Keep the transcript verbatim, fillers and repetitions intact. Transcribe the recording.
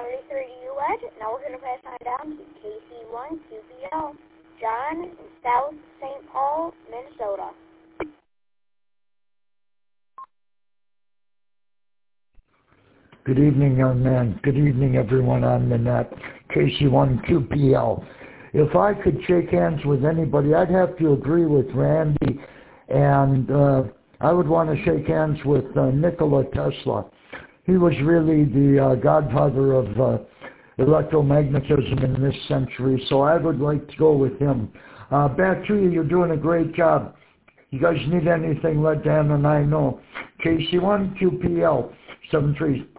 seventy-three U Ed. Now we're going to pass on down to K C one Q P L. John in South Saint Paul, Minnesota. Good evening, young man. Good evening, everyone on the net. K C one Q P L. If I could shake hands with anybody, I'd have to agree with Randy, and uh, I would want to shake hands with uh, Nikola Tesla. He was really the uh, godfather of uh, electromagnetism in this century, so I would like to go with him. Uh, back to you. You're doing a great job. You guys need anything, let Dan and I know. K C one Q P L seven three.